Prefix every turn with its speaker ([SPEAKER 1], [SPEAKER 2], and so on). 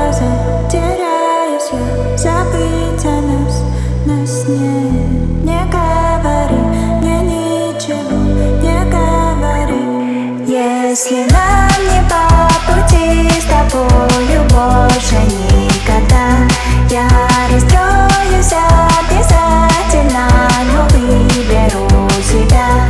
[SPEAKER 1] глаза, теряюсь я, забыть о нас нет. Не говори мне ничего, не говори. Если нам не по пути с тобою больше никогда, я расстроюсь обязательно, но выберу себя.